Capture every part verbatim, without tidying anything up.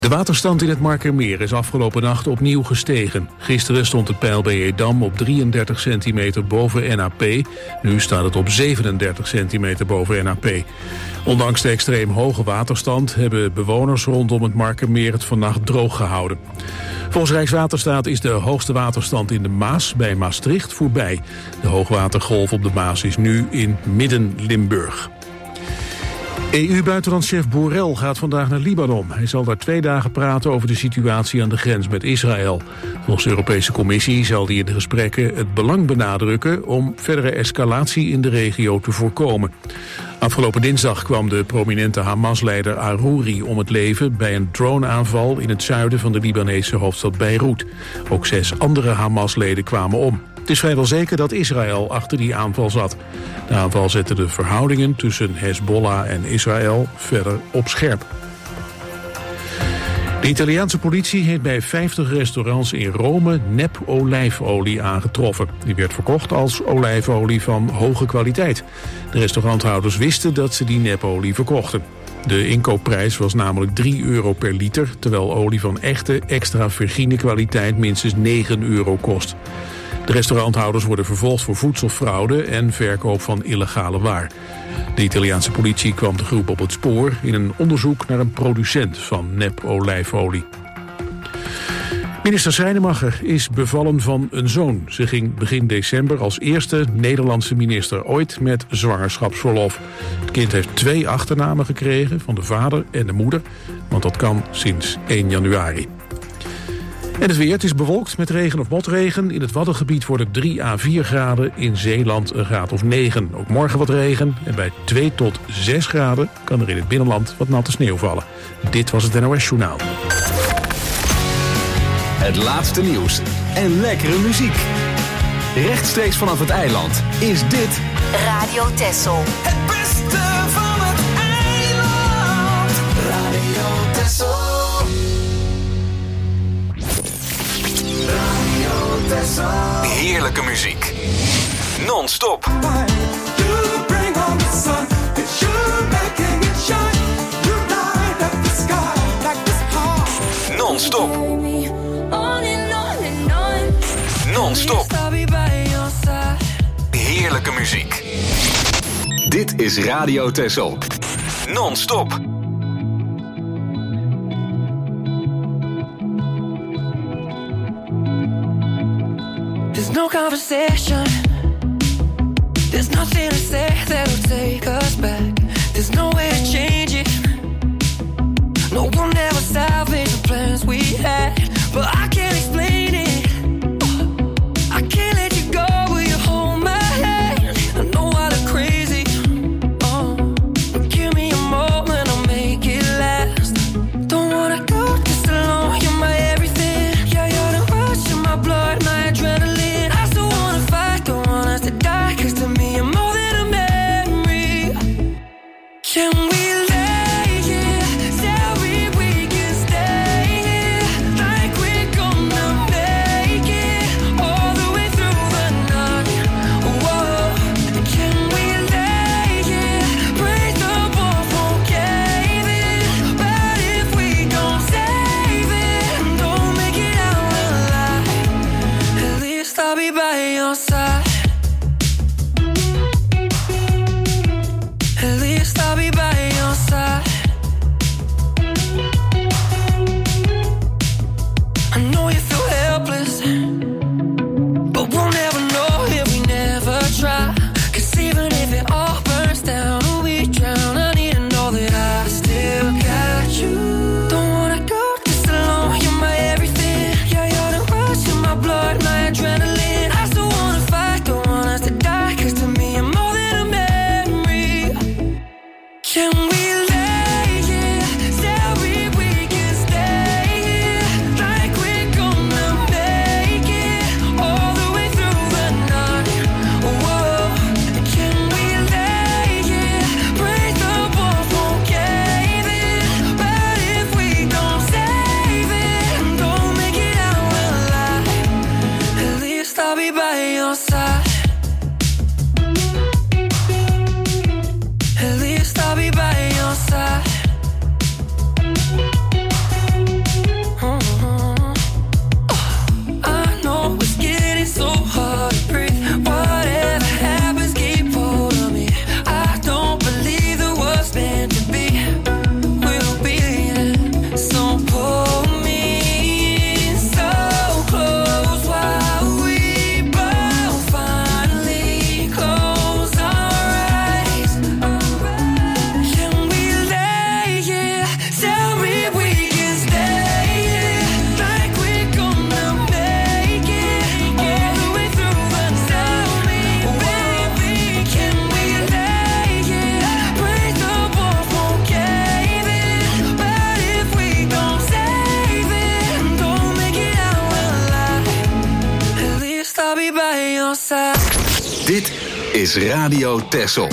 De waterstand in het Markermeer is afgelopen nacht opnieuw gestegen. Gisteren stond het peil bij Edam op drieëndertig centimeter boven N A P. Nu staat het op zevenendertig centimeter boven N A P. Ondanks de extreem hoge waterstand hebben bewoners rondom het Markermeer het vannacht droog gehouden. Volgens Rijkswaterstaat is de hoogste waterstand in de Maas bij Maastricht voorbij. De hoogwatergolf op de Maas is nu in Midden-Limburg. E U-buitenlandchef Borrell gaat vandaag naar Libanon. Hij zal daar twee dagen praten over de situatie aan de grens met Israël. Volgens de Europese Commissie zal hij in de gesprekken het belang benadrukken om verdere escalatie in de regio te voorkomen. Afgelopen dinsdag kwam de prominente Hamas-leider Aruri om het leven bij een droneaanval in het zuiden van de Libanese hoofdstad Beirut. Ook zes andere Hamas-leden kwamen om. Het is vrijwel zeker dat Israël achter die aanval zat. De aanval zette de verhoudingen tussen Hezbollah en Israël verder op scherp. De Italiaanse politie heeft bij vijftig restaurants in Rome nep-olijfolie aangetroffen. Die werd verkocht als olijfolie van hoge kwaliteit. De restauranthouders wisten dat ze die nepolie verkochten. De inkoopprijs was namelijk drie euro per liter, terwijl olie van echte extra virgine kwaliteit minstens negen euro kost. De restauranthouders worden vervolgd voor voedselfraude en verkoop van illegale waar. De Italiaanse politie kwam de groep op het spoor in een onderzoek naar een producent van nep-olijfolie. Minister Schrijnemacher is bevallen van een zoon. Ze ging begin december als eerste Nederlandse minister ooit met zwangerschapsverlof. Het kind heeft twee achternamen gekregen, van de vader en de moeder, want dat kan sinds één januari. En het weer, het is bewolkt met regen of motregen. In het Waddengebied wordt het drie à vier graden, in Zeeland een graad of negen. Ook morgen wat regen en bij twee tot zes graden kan er in het binnenland wat natte sneeuw vallen. Dit was het N O S Journaal. Het laatste nieuws en lekkere muziek. Rechtstreeks vanaf het eiland is dit Radio Texel. Het beste van het eiland. Radio Texel. Radio Texel. heerlijke muziek. Non-stop. Non-stop. Non-stop. Heerlijke muziek. Dit is Radio Texel. Non-stop. There's no conversation. There's nothing to say that'll take us back. There's no way to change it. No one ever salvaged the plans we had. But I can't explain it. I can't let you go. Will you hold my hand? I know I look crazy. Oh, but give me a moment, I'll make it last. Don't wanna go this alone. You're my everything. Yeah, you're the rush in my blood, my adrenaline. I still wanna fight, don't want us to die. 'Cause to me you're more than a memory. Can we lay here? Tell me we can stay. outside. Dit is Radio Texel.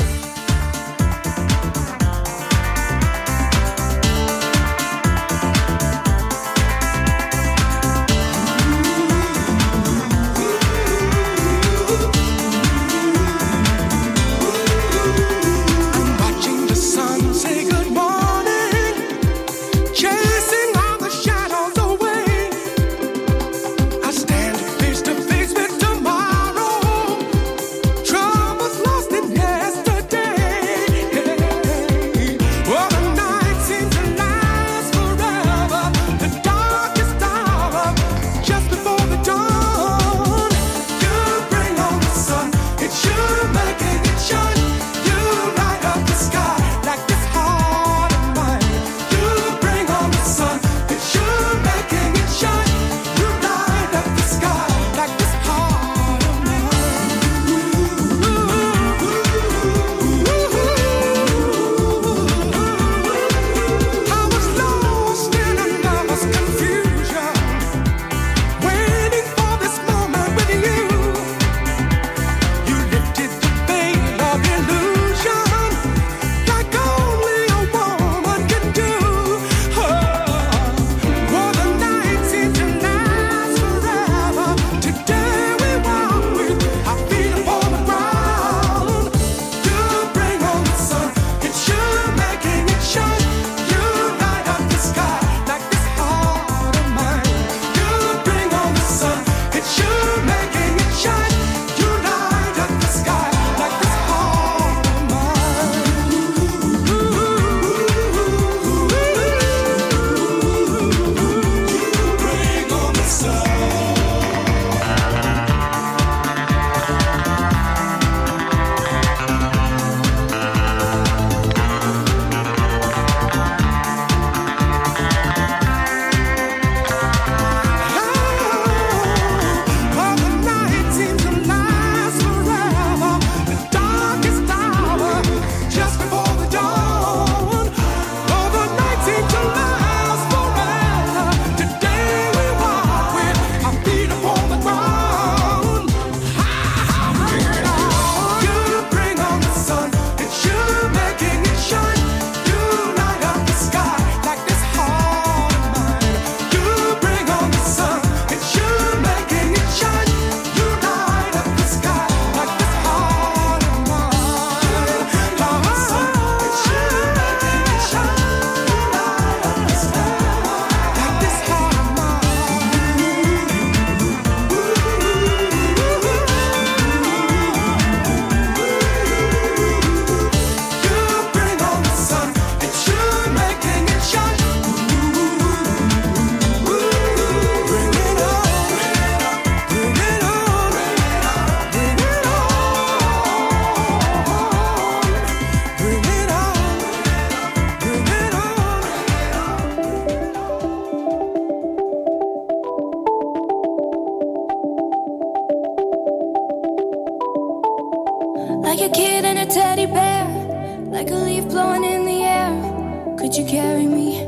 Like a kid and a teddy bear, like a leaf blowing in the air. Could you carry me?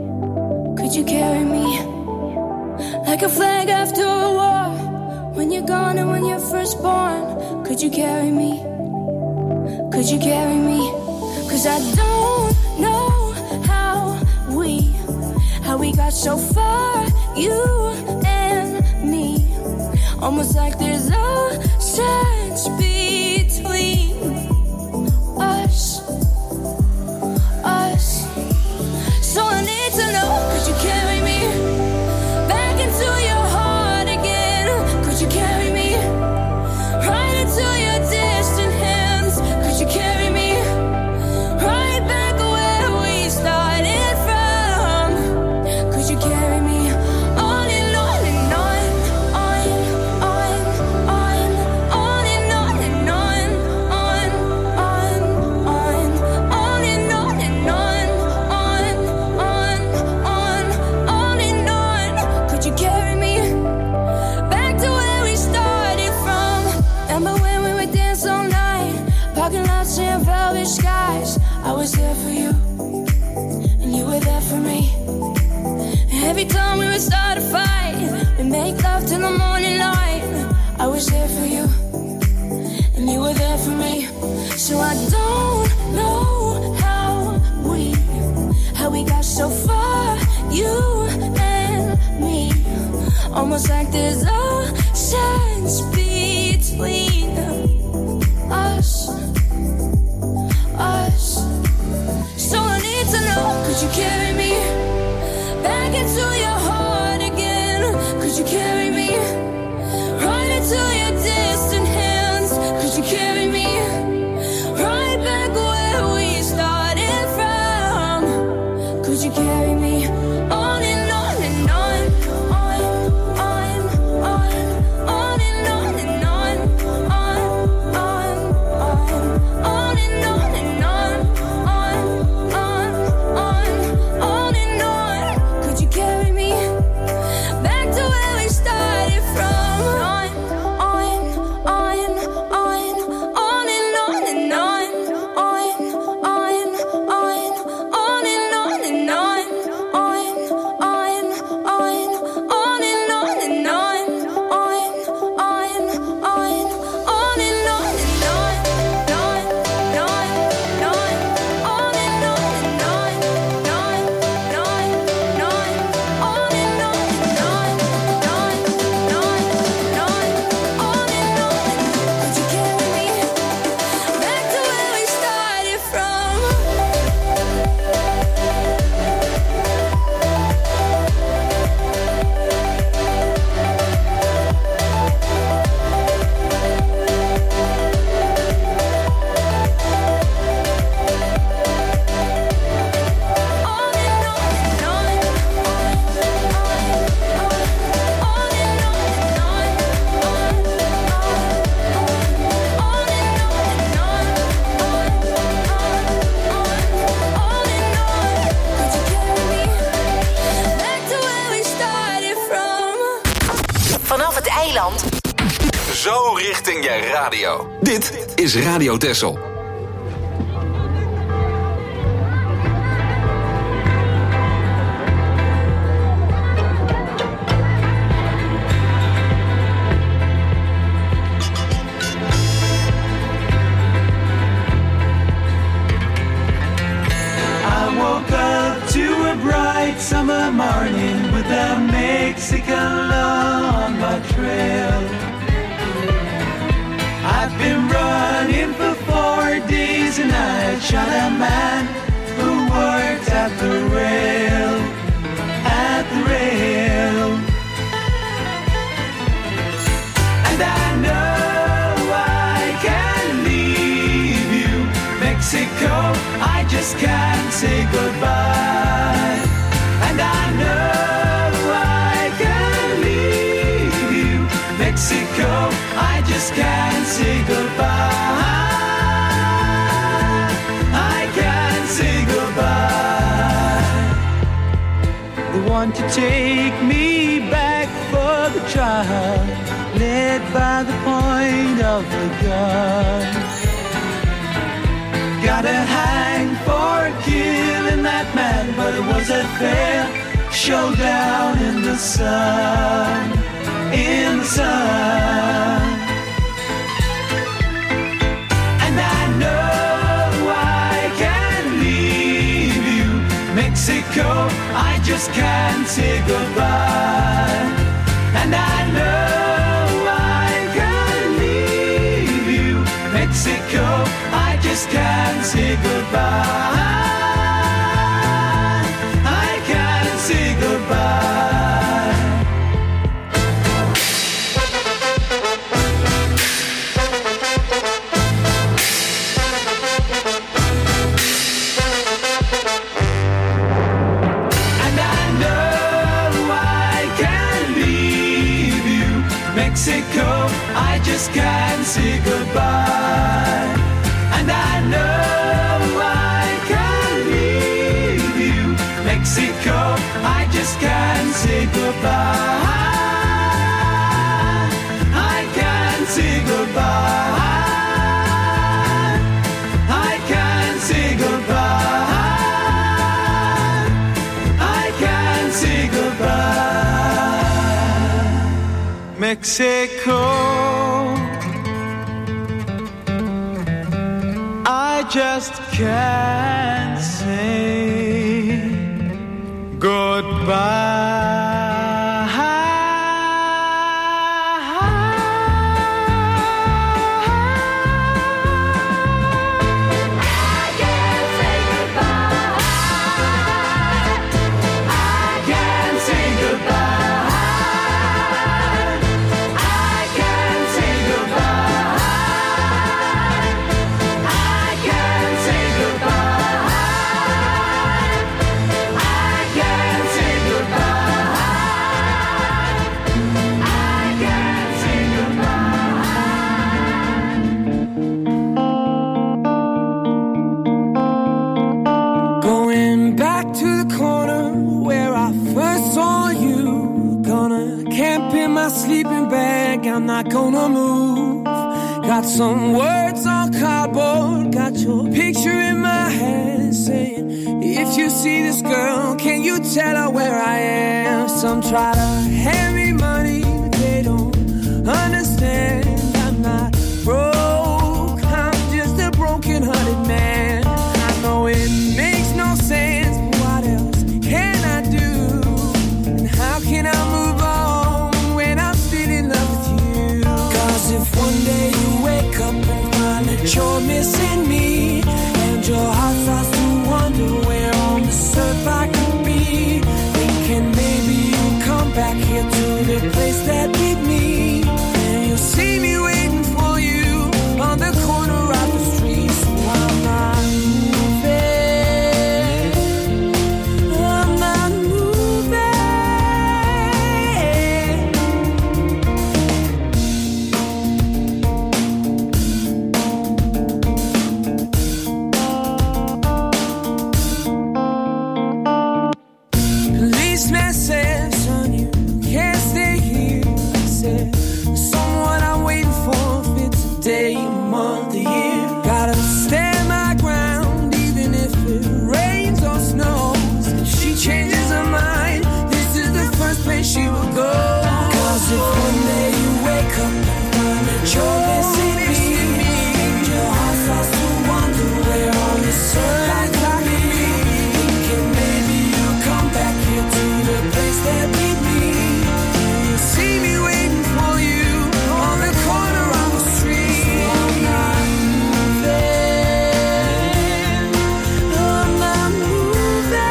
Could you carry me? Like a flag after a war, when you're gone and when you're first born. Could you carry me? Could you carry me? Cause I don't know how we, how we got so far, you and me. Almost like there's a sense between us, us. So I need to know, could you carry me back into your heart again? Could you carry me right into your distant hands? Could you carry me right back where we started from? Could you carry me on and on and on, on, on, on, on and on and on, on? So I don't know how we, how we got so far, you and me. Almost like there's a sense between us, us. So I need to know, could you carry me back into your heart again? Could you carry me right into your distant hands? Could you carry me right back where we started from? Could you carry me on and on and on, on, on, on, on and on and on, on, on, on, on and on and on, on, on, on, on and on. Could you carry me back to where we started from? On, on, on, on, on and on and on, on, on, on, on and on and on, on, on, on, on and on and on, on, on, on, on and on and on, on, on, on, on and on and on, on, on, on, on and on and on, on, on, on, on and on. Could you carry me back to where we started from? On and on and on, on, on, on and on and on, on, on, on and on and on, on, on, on and on. Could you carry me back to where we started from? Vanaf het eiland Zo richting je radio. Dit is Radio Texel. I woke up to a bright summer morning with a Mexican law on my trail. I've been running for four days and I shot a man who worked at the rail, at the rail. And I know I can leave you, Mexico, I just can't say goodbye. And I know I can leave you, Mexico, I just can't say goodbye. I can't say goodbye. They want to take me back for the trial, led by the point of the gun. Gotta hang for killing that man, but it was a fair showdown in the sun, in the sun. And I know I can leave you, Mexico, I just can't say goodbye. And I know I can leave you, Mexico, I just can't say goodbye. I can't say goodbye. And I know I can leave you, Mexico, I just can't say goodbye. And I know I can leave you, Mexico, I just can't say goodbye. I can't say goodbye. I can't say goodbye. I can't say goodbye. Mexico, just can't say goodbye. Sleeping bag, I'm not gonna move. Got some words on cardboard, got your picture in my hand saying, if you see this girl, can you tell her where I am? Some try to hand me money, but they don't understand. I'm not broke, I'm just a broken-hearted man. I know it makes no sense, but what else can I do? And how can I move on? If one day you wake up and find that you're missing me, and your heart starts to wonder where on this earth I could be, thinking maybe you'll come back here to the place that beat me, and you'll see me waiting for you on the corner of the street. So I'm not moving, I'm not moving. She will go. Cause if one day you wake up and find that you're missing me, and your heart starts to wonder where on this earth I could be, thinking maybe you'll come back here to the place that beat me, and you'll see me waiting for you on the corner of the street. So I'm not moving, I'm not moving.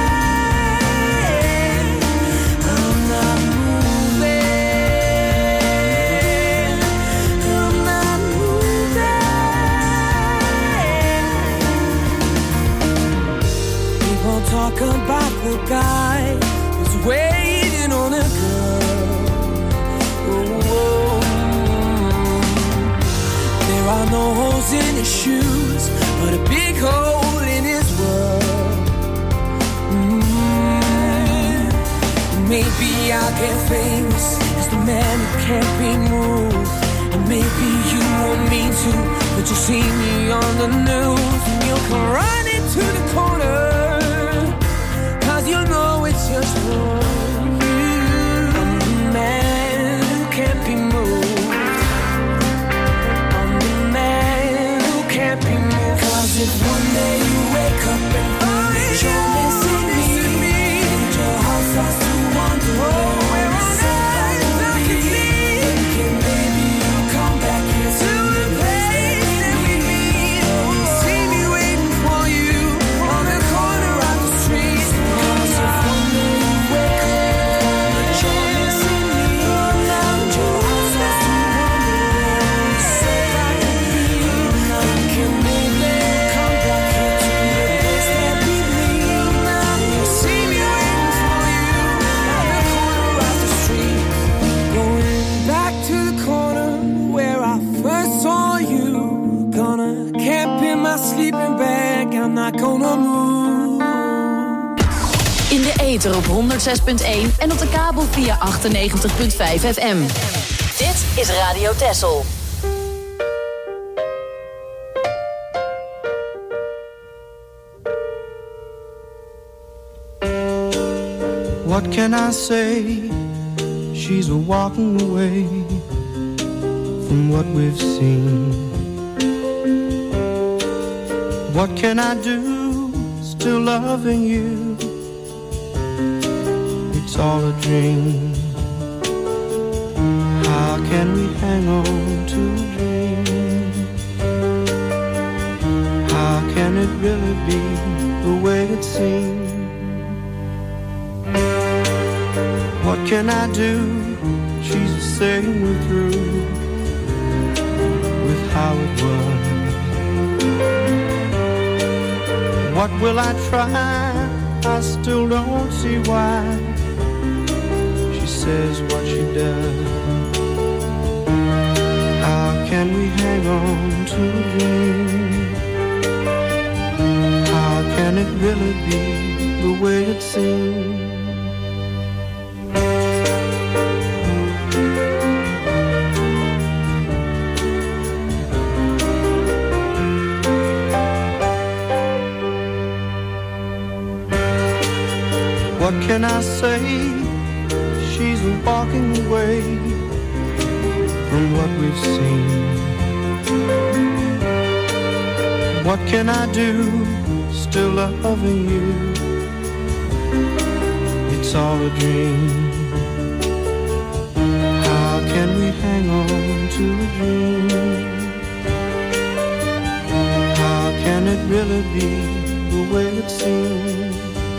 Talk about the guy who's waiting on a girl. Oh, there are no holes in his shoes, but a big hole in his world. Mm-hmm. Maybe I'll get famous as the man who can't be moved, and maybe you won't mean to, but you'll see me on the news, and you'll come running to the corner. You know it's just for you. I'm the man who can't be moved. I'm the man who can't be moved. Cause if one day you wake up and find that you're missing me, and your heart starts to wonder where on earth I could be, thinking maybe you'll come back here to the place that we meet. You see me waiting for you on the corner of the street. Sleeping bag, I'm not gonna move. In de ether op honderd zes punt één en op de kabel via achtennegentig punt vijf F M. Dit is Radio Texel. What can I say? She's walking away from what we've seen. What can I do, still loving you? It's all a dream. How can we hang on to a dream? How can it really be the way it seems? What can I do? She's saying we're through with how it was. What will I try? I still don't see why she says what she does. How can we hang on to a dream? How can it really be the way it seems? What can I say? She's walking away from what we've seen. What can I do? Still loving you. It's all a dream. How can we hang on to a dream? How can it really be the way it seems?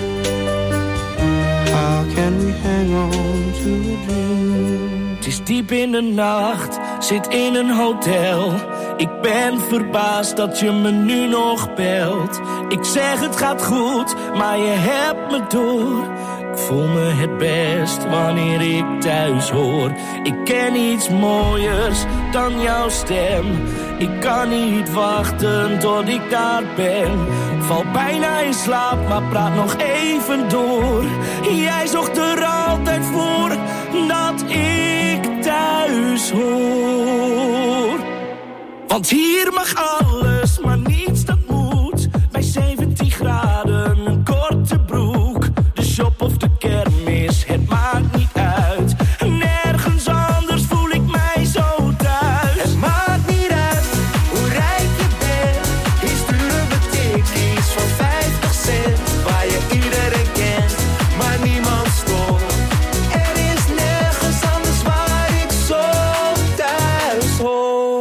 How can we hang on to a dream? Het is diep in de nacht, zit in een hotel. Ik ben verbaasd dat je me nu nog belt. Ik zeg het gaat goed, maar je hebt me door. Ik voel me het best wanneer ik thuis hoor. Ik ken iets mooiers dan jouw stem. Ik kan niet wachten tot ik daar ben. Val bijna in slaap, maar praat nog even door. Jij zocht er altijd voor dat ik thuis hoor. Want hier mag alles, maar niets dat moet. Bij zeventien graden, een korte broek. De shop of de kermis, het maakt niet uit. Nergens anders voel ik mij zo thuis. Het maakt niet uit hoe rijk je bent. Hier sturen we tikkies van vijftig cent. Waar je iedereen kent, maar niemand stoort. Er is nergens anders waar ik zo thuis hoor.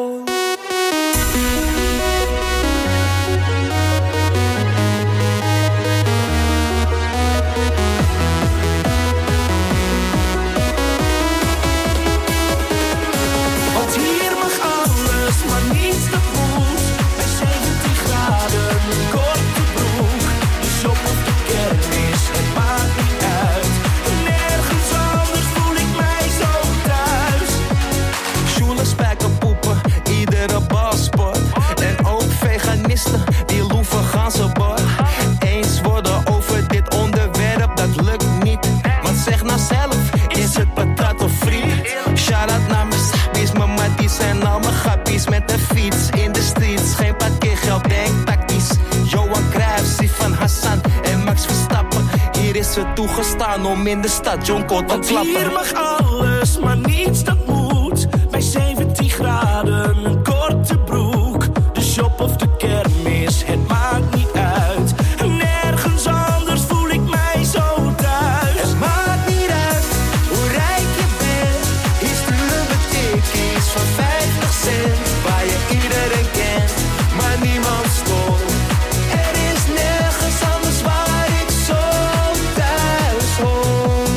Want hier mag alles, maar niets dat moet. Bij zeventien graden, een korte broek. De shop of de kermis, het maakt niet uit. Nergens anders voel ik mij zo thuis. Sjoelen, spijkerpoepen, iedere balsport. En ook veganisten, die loeven ganzenbord. Eens worden over dit onderwerp, dat lukt niet. Want zeg nou zelf, is het patat of friet? Shout-out naar mijn sabbies, mijn matties en al mijn grappies. Met de fiets in de streets, geen parkeergeld, denk tactisch. Johan Cruijff, Sifan Hassan en Max Verstappen. Hier is het toegestaan om in de stad Jonko te Want klappen. hier mag alles, maar niets dat moet. Bij zeventien graden, een korte broek. De shop of de kermis, het maakt niet uit. Nergens anders voel ik mij zo thuis. Het maakt niet uit hoe rijk je bent. Hier sturen we tikkies van vijftig cent. Waar je iedereen kent, maar niemand stoort. Er is nergens anders waar ik zo thuis hoor.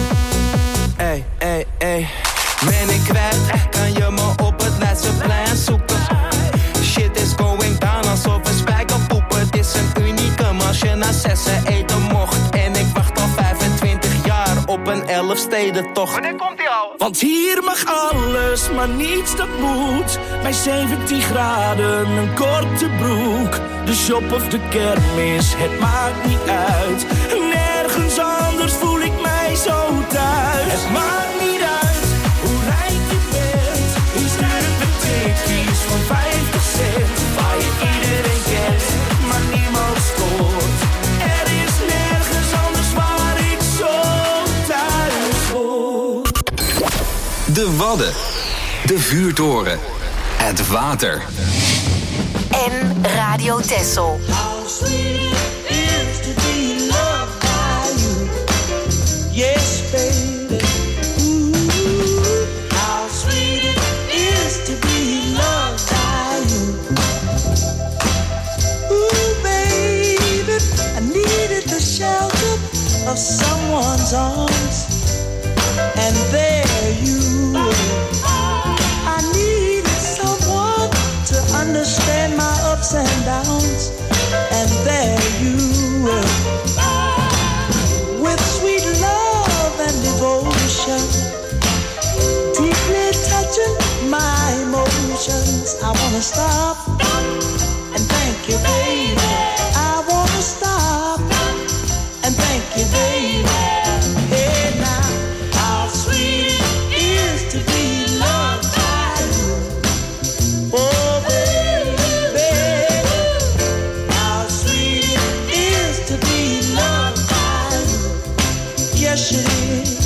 Ey, ey, ey. Ben ik kwijt, kan je me op het Leidseplein zoeken. Shit is going down alsof we spijkerpoepen. Het is een unicum als je na zessen eten mocht. En ik wacht al vijfentwintig jaar op een elfstedentocht. Wanneer komt die al? Want hier mag alles, maar niets dat moet. Bij zeventien graden, een korte broek. De shop of de kermis, het maakt niet uit. Nergens anders voel ik mij zo thuis. Het maakt niet uit hoe rijk je bent. Hier sturen we tikkies van vijftig cent. Waar je iedereen kent, maar niemand stoort. Er is nergens anders waar ik zo thuis hoor. De Wadden. De vuurtoren. Het water. en Radio Texel. How sweet it is to be loved by you. Yes, baby. Ooh, how sweet it is to be loved by you. Ooh, baby, I needed the shelter of someone's arms, and there you were. I needed someone to understand my ups and downs, and there you were. With sweet love and devotion, deeply touching my emotions. I wanna stop and thank you, baby. I wanna stop and thank you, baby. Hey now, how sweet it is to be loved by you. Oh baby, how sweet it is to be loved by you. Yes it is.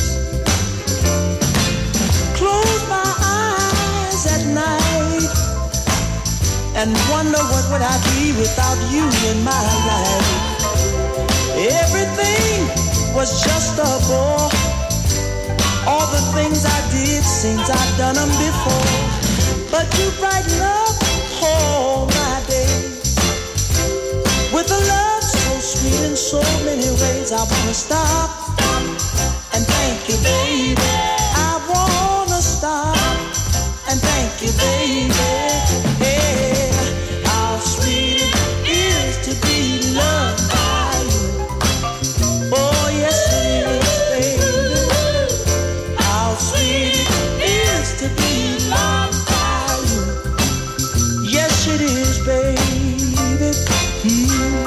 Close my eyes at night and wonder what would I be without you in my life. Everything was just a bore. All the things I did seems I've done them before. But you brighten up all my days with a love so sweet in so many ways. I wanna stop and thank you, baby. I wanna stop and thank you, baby. Hey, how sweet it is to be loved by you. Oh yes it is, baby. How sweet it is to be loved by you. Yes it is, baby. Mm.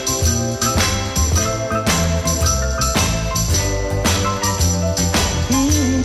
Mm.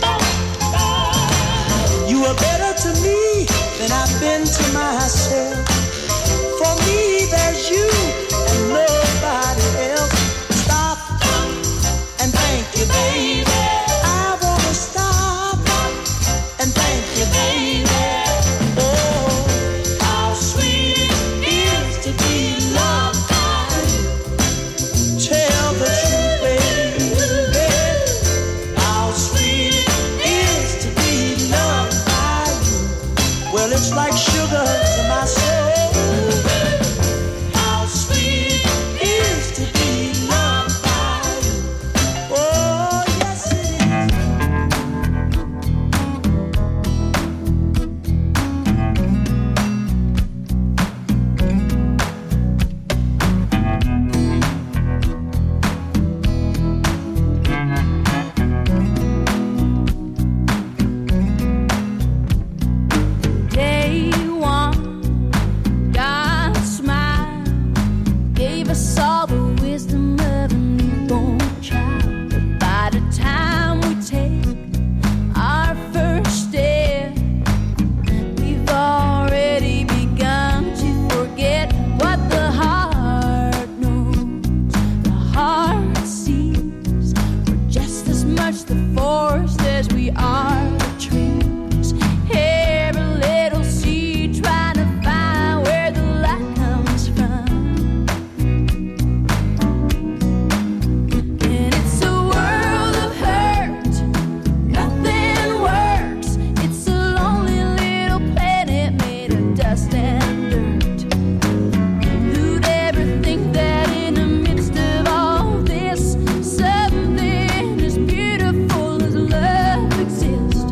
You are better to me than I've been to myself. For me there's you and nobody else. Stop and thank you, baby. I wanna stop and thank you, baby. Oh, how sweet it is to be loved by you. Tell the truth, baby. How sweet it is to be loved by you. Well, it's like sugar to my soul. How sweet it is to be loved by you. Oh, yes it is. Day one, God smiled, gave us all the wisdom of a newborn child. But by the time we take our first step, we've already begun to forget what the heart knows. The heart sees we're just as much the forest as we are the trees. Every little seed trying to find where the light comes from. And it's a world of hurt, nothing works. It's a lonely little planet made of dust and dirt. Who'd ever think that in the midst of all this, something as beautiful as love exists?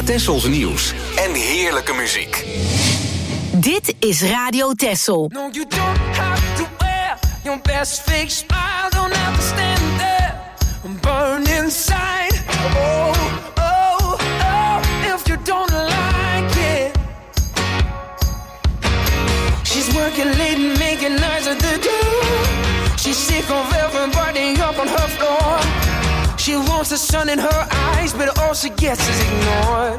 Tessels nieuws en heerlijke muziek. Dit is Radio Tessel. No, you don't have to wear your best fake smile. Don't have to stand there and burn inside. Oh, oh, oh, if you don't like it. She's working late and making nights at the door. She's sick of everybody up on her floor. She wants the sun in her eyes, but all she gets is ignored.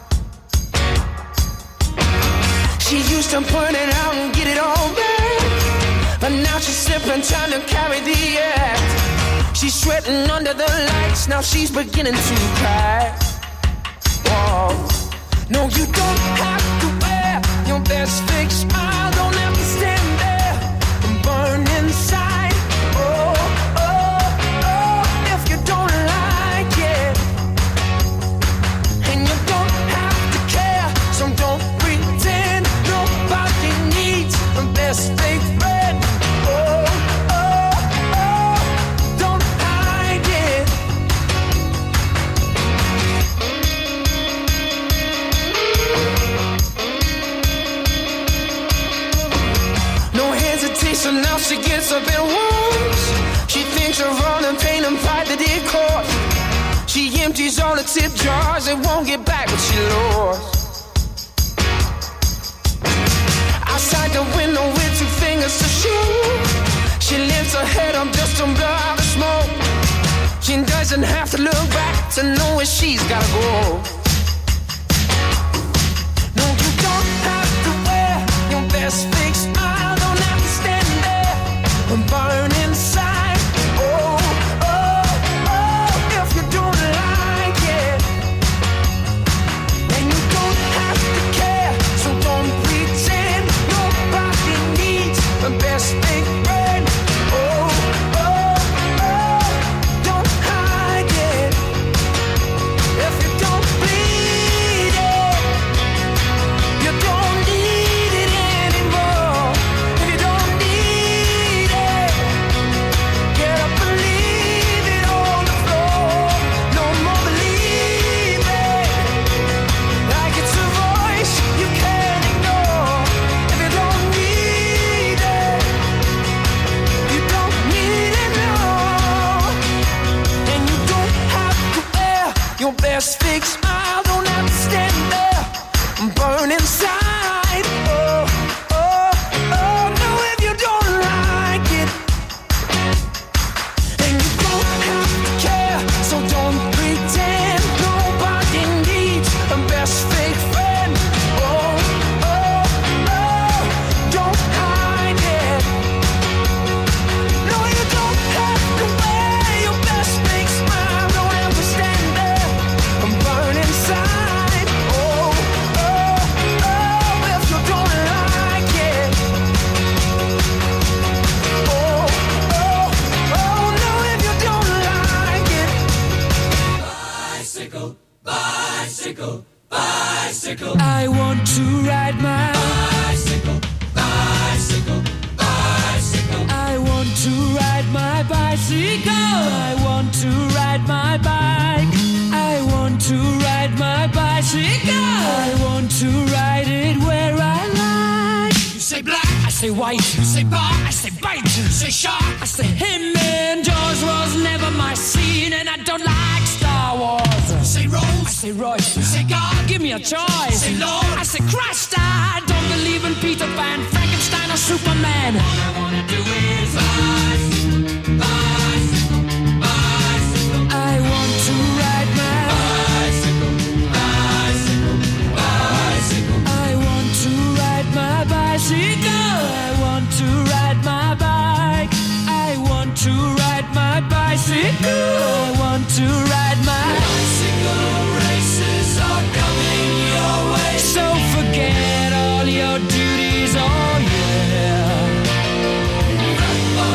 She used to burn it out and get it all back, but now she's slipping, trying to carry the act. She's sweating under the lights, now she's beginning to cry. Whoa. No, you don't have to wear your best fake smile. Don't have to stand there and burn inside. Oh, oh, oh, if you don't like it. And you don't have to care, so don't pretend. Nobody needs a best fake friend. Oh, oh, oh, don't hide it. No hesitation, now she gets up and walks. She thinks of all the pain and pride that it caused. She empties all the tip jars and won't get back what she lost. Outside the window with two fingers to shoot. She lifts her head up just to blow out the smoke. She doesn't have to look back to know where she's gotta go. No, you don't have to wear your best fake smile. Don't have to stand there and burn inside. Oh, oh, oh, if you don't like it. And you don't have to care, so don't pretend. Nobody needs a best fake friend. Oh, oh, oh, don't hide it. If you don't bleed it, you don't need it anymore. If you don't need it, get up and leave it on the floor. No more believing, like it's a voice you can't ignore. If you don't need it, you don't need it, no. And you don't have to wear your best fake smile. Don't have to stand there and burn inside. Oh, oh, oh, no, if you don't like it. And you don't have to care, so don't pretend. Nobody needs a best fake friend. Oh, oh, oh, don't hide it. No, you don't have to wear your best fake smile. Don't have to stand there and burn inside. Oh, oh, oh, if you don't like it. Oh, oh, oh, no, if you don't like it. Bicycle, bicycle, bicycle. I want to ride my bicycle, bicycle, bicycle. I want to ride my bicycle. I want to ride my bike. I want to ride my bicycle. I want to ride it where I like. You say black, I say white. You say bar, I say bite. You say shark, I say him. And Jaws was never my scene, and I don't like Star Wars. You say Rose, I say Royce. You say God, give me a choice. Say Lord, I say Christ. I don't believe in Peter Pan, Frankenstein, or Superman. All I wanna do is bicycle, bicycle, bicycle. I want to ride my bicycle, bicycle, bicycle. I want to ride my bicycle. I want to ride my bike. I want to ride my bicycle. I want to ride my bicycle. Races are coming your way, so forget all your duties. Oh yeah.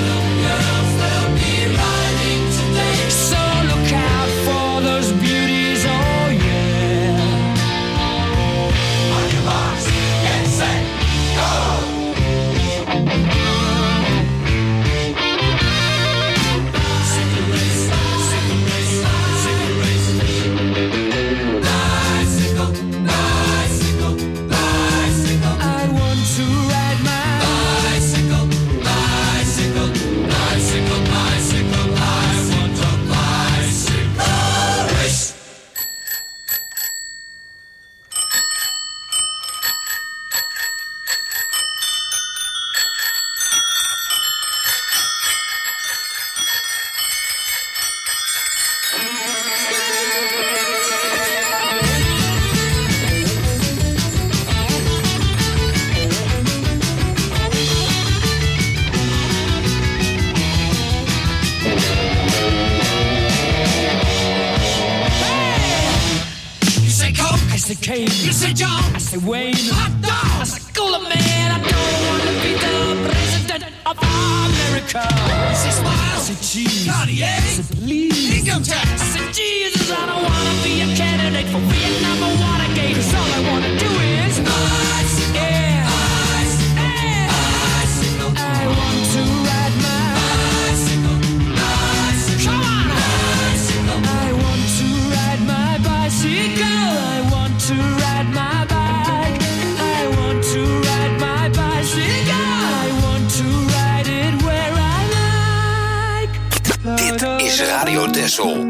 say Kane. You say John. I say Wayne. Hot dog. I say Cooler Man. I don't want to be the president of America. I say Smile. I say Cheese. Cartier. I say Please. Income tax. I say Jesus. I don't want to be a candidate for Vietnam or Watergate. Cause all I want to do is ice. Yeah. Ice. Yeah. Bicycle. I want to ride my bicycle. Bicycle. Come on. Bicycle. I want to ride my bicycle. I want to ride my bike. I want to ride my bicycle. I want to ride it where I like. Dit is Radio Texel.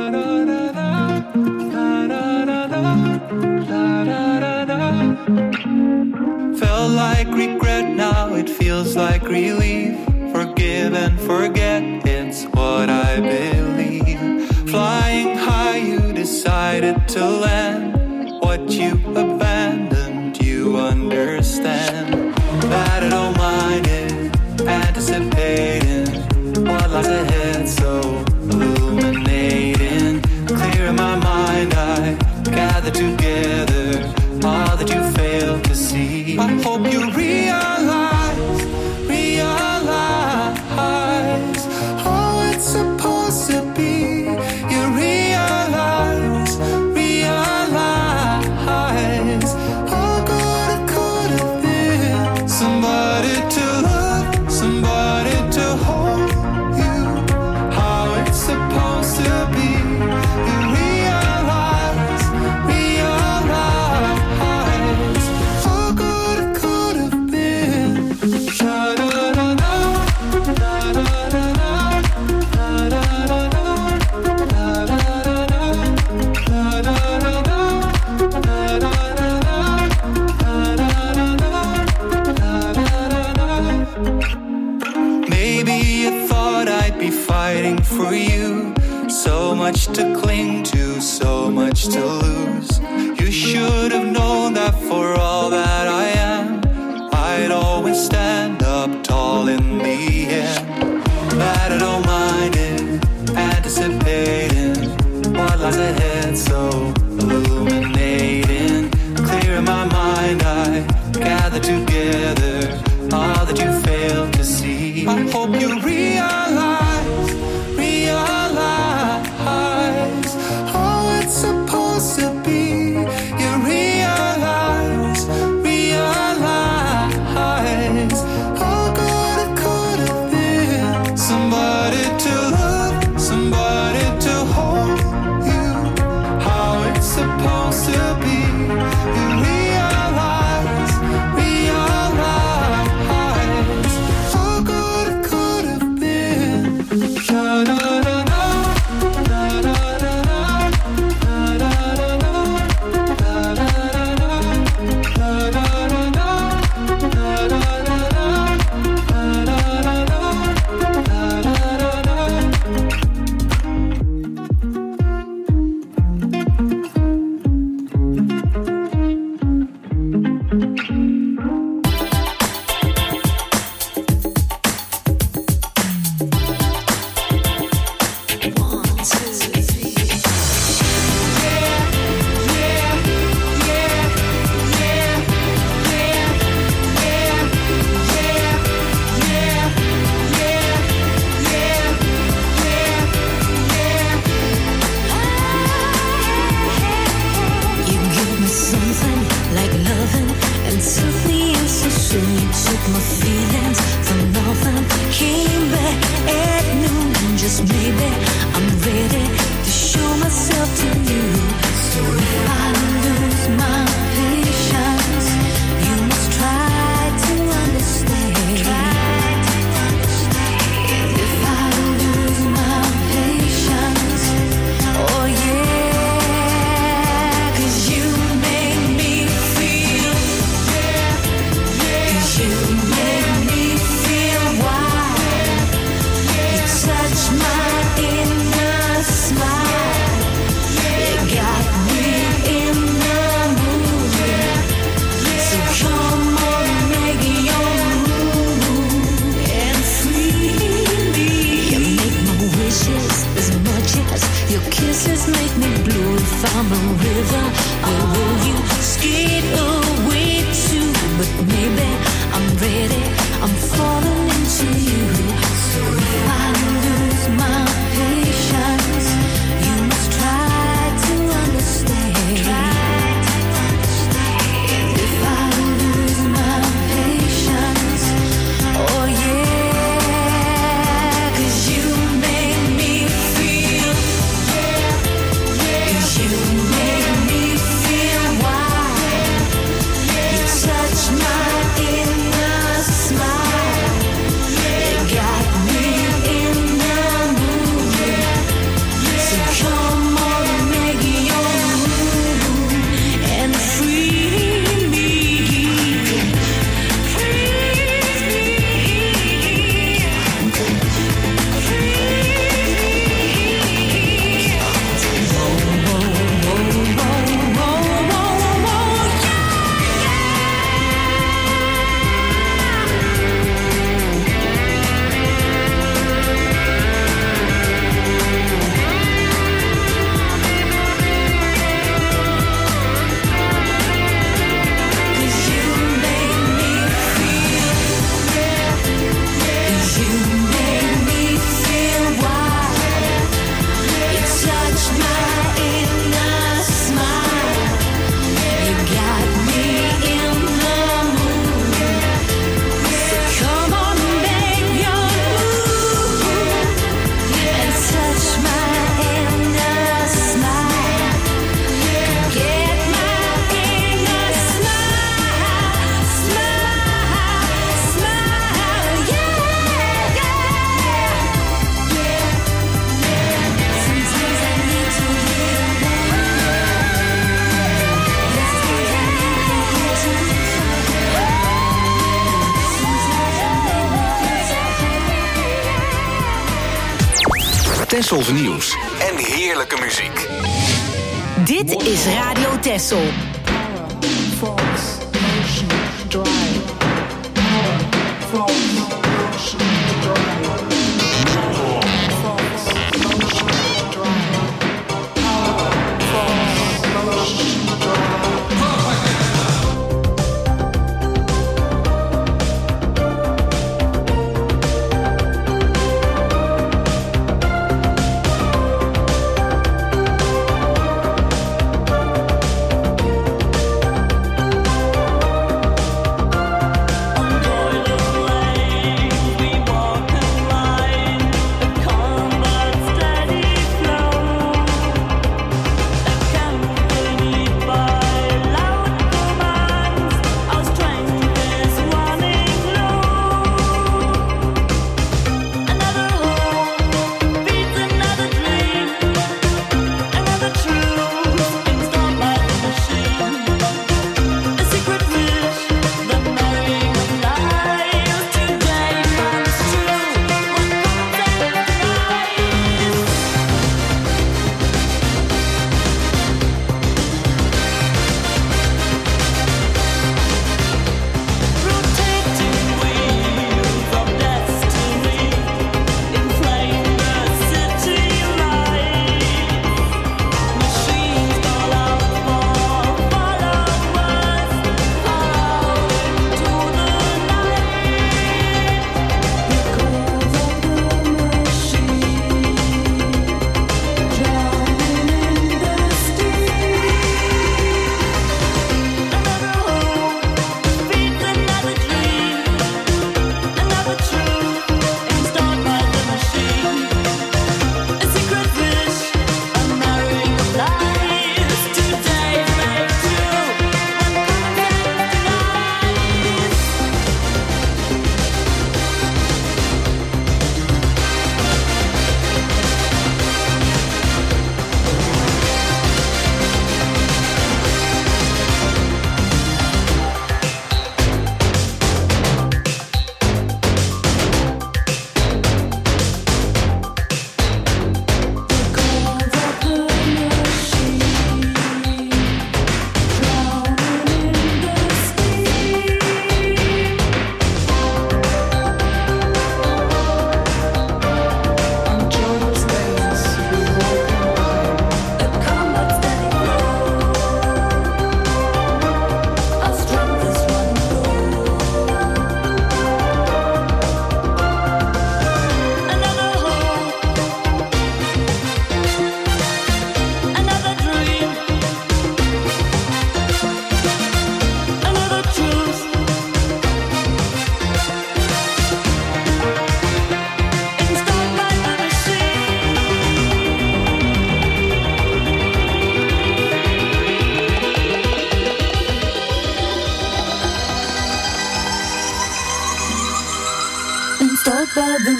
Felt like regret, now it feels like relief. Forgive and forget, it's what I believe. Flying high, you decided to land. What you abandoned, you understand. That I don't mind it, anticipating what lies ahead, so illuminating. Clear in my mind, I gather together all that you failed to see. I hope you realize, realize how it's supposed to be. You realize, realize how good it could have been. Somebody to love, somebody to hold you. How it's supposed to be. You realize, realize how good it could have been. Maybe you thought I'd be fighting for you. So much to cling to, so much to lose. You should have known that for all that I am, I'd always stand up tall in the end. That I don't mind it, anticipating what lies ahead, so illuminating. Clear in my mind, I gather together all that you failed to see. I hope you realize, realize how it's supposed to be. You realize, realize how good it could have been. Somebody to love, somebody to hold you. How it's supposed to be. You realize, realize how good it could have been. My down the river, where will you skate away to? But maybe I'm ready, I'm falling into you. So if I lose my patience, you must try to understand. Try to understand. If I lose my patience, oh yeah, 'cause you make me feel, yeah, 'cause you make me feel wild. You touch my inner smile. You got me in the mood. So come on, make your move and free me. Tessels nieuws en heerlijke muziek. Dit is Radio Tessel. I'm going away.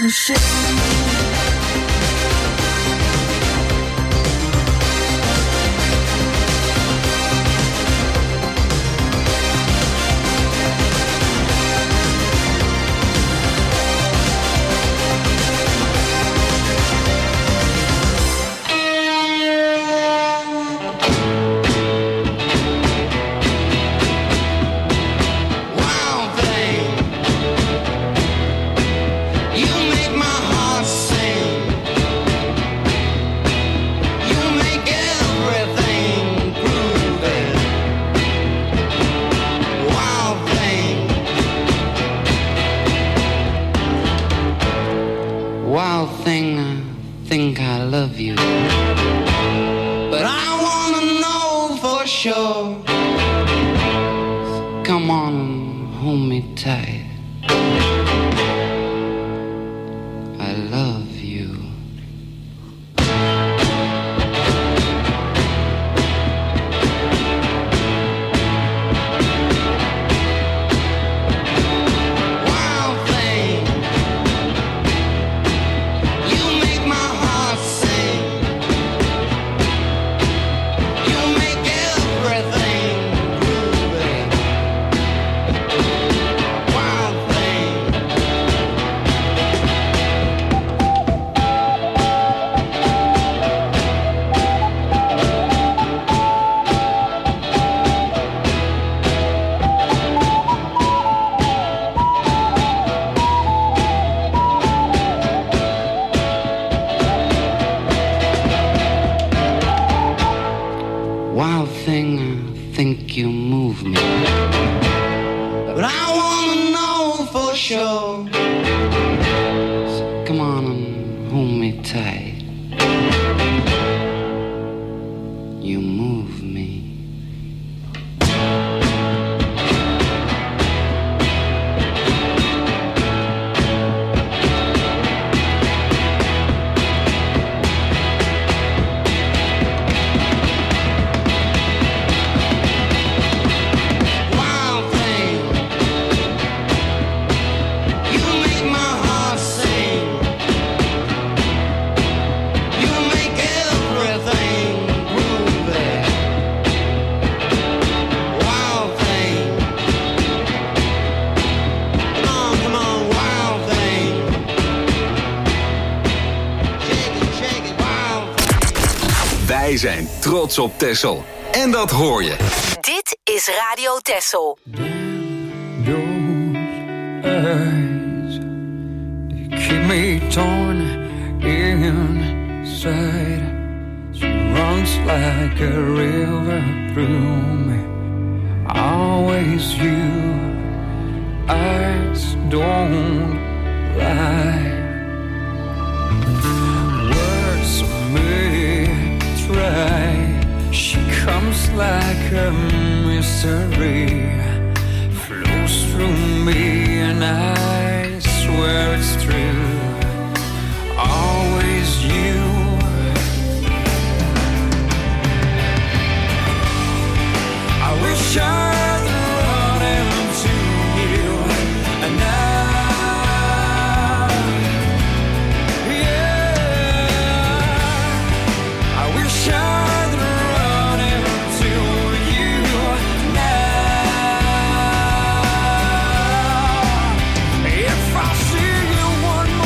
the ship. Wij zijn trots op Texel. En dat hoor je. Dit is Radio Texel. Eyes, they keep me torn inside. She runs like a river through me. Always you, eyes don't lie. Words may try. She comes like a mystery, flows through me, and I swear it's true. Always you. I wish I'd run into you, and now, yeah, I wish I'd run into you now. If I see you one more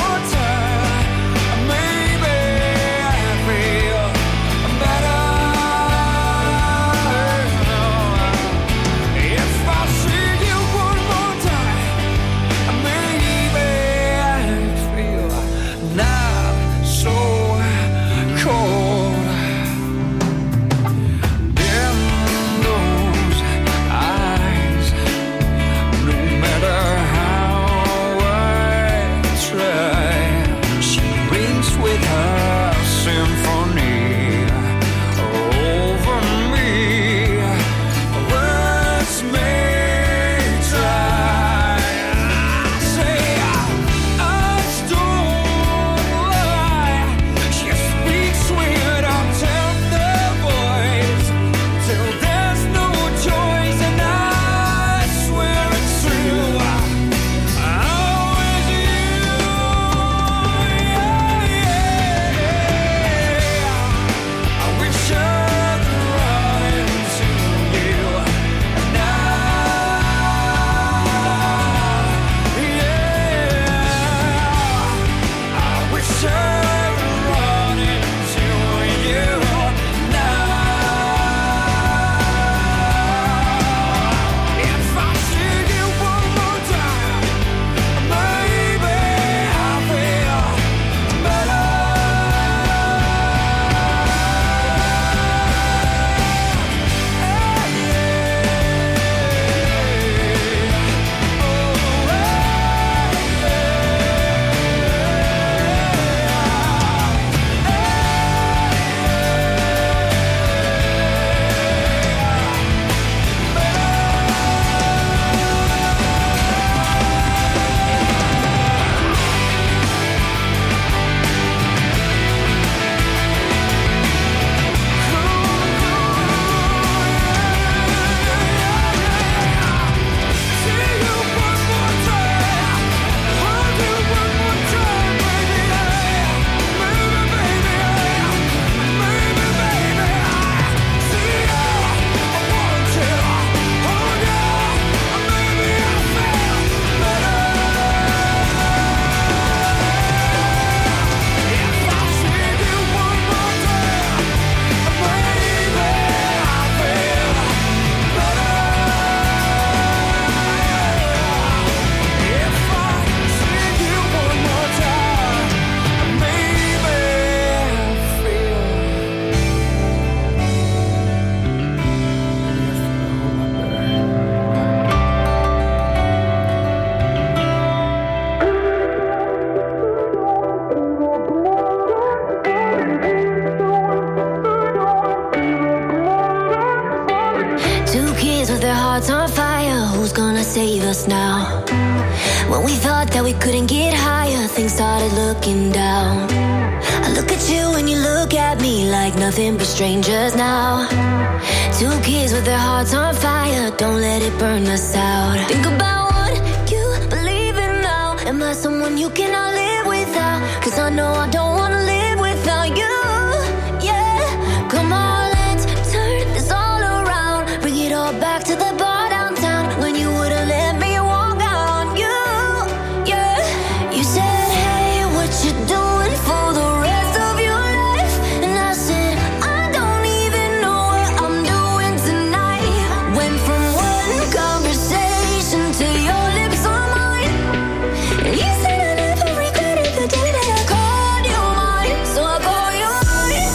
with their hearts on fire. Who's gonna save us now? When we thought that we couldn't get higher, things started looking down. I look at you and you look at me like nothing but strangers now. Two kids with their hearts on fire, don't let it burn us out. Think about what you believe in now. Am I someone you cannot live without? Cause I know I don't wanna live without you. Yeah, come on, let's turn this all around. Bring it all back to the bar downtown when you would've let me walk out on you. Yeah, you said, hey, what you doing for the rest of your life? And I said, I don't even know what I'm doing tonight. Went from one conversation to your lips on mine. And you said I never regretted the day that I called you mine. So I call you mine.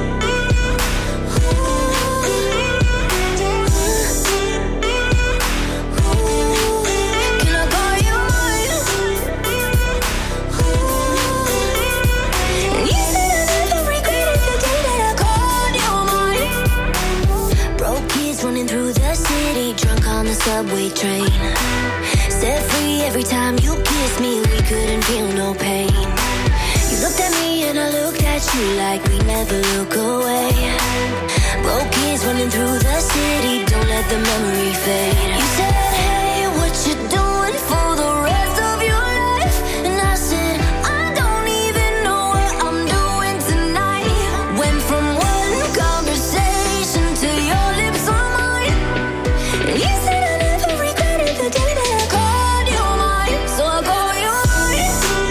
Can I call you mine? And you said I never regretted the day that I called you mine. Broke kids running through the city, drunk on the subway train. Set free every time you kissed me, we couldn't feel no pain. You looked at me and I looked at you like we never look away. Broke kids running through the city, don't let the memory fade. You said, hey, what you doing for the rest of your life? And I said, I don't even know what I'm doing tonight. Went from one conversation to your lips on mine. And you said I never regretted the day that I called you mine. So I call you mine.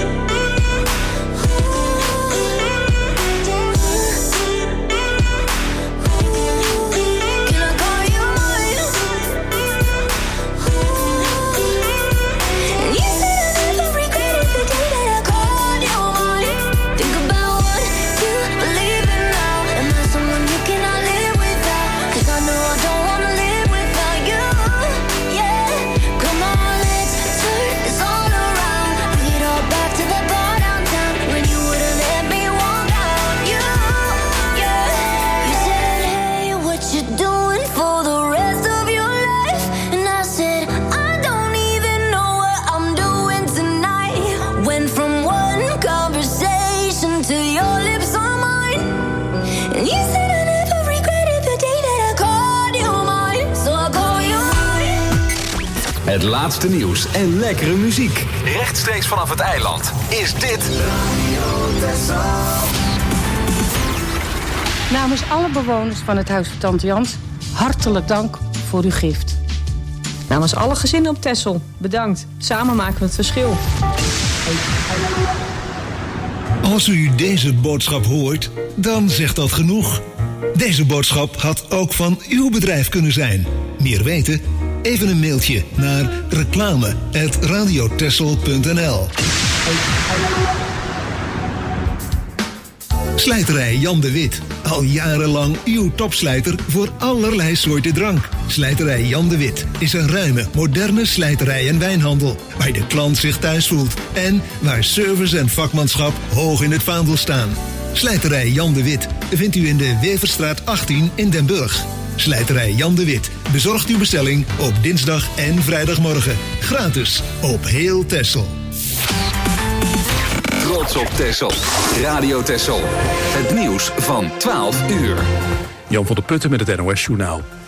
Can I call you mine? And you said I never regretted the day that I called you mine. Think about what you believe in now. Am I someone you cannot live without? Cause I know I don't wanna live without you. Yeah, come on, let's turn this all around. Bring it all back to the bar downtown when you would've let me walk out on you. Yeah, you said, hey, what you doing for the rest of your life? And I said, I don't even know what I'm doing tonight. Went from one conversation to your lips on mine. And you said I never regretted the day that I called you mine. So I call you mine. Het laatste nieuws en lekkere muziek. Rechtstreeks vanaf het eiland is dit Namens alle bewoners van het Huis van Tante Jans, hartelijk dank voor uw gift. Namens alle gezinnen op Texel, bedankt. Samen maken we het verschil. Als u deze boodschap hoort, dan zegt dat genoeg. Deze boodschap had ook van uw bedrijf kunnen zijn. Meer weten? Even een mailtje naar reclame apenstaartje radiotexel punt n l. Slijterij Jan de Wit. Al jarenlang uw topslijter voor allerlei soorten drank. Slijterij Jan de Wit is een ruime, moderne slijterij en wijnhandel, waar de klant zich thuis voelt en waar service en vakmanschap hoog in het vaandel staan. Slijterij Jan de Wit vindt u in de Weverstraat achttien in Den Burg. Slijterij Jan de Wit bezorgt uw bestelling op dinsdag en vrijdagmorgen. Gratis op heel Texel. Trots op Texel. Radio Texel. Het nieuws van twaalf uur. Jan van der Putten met het N O S Journaal.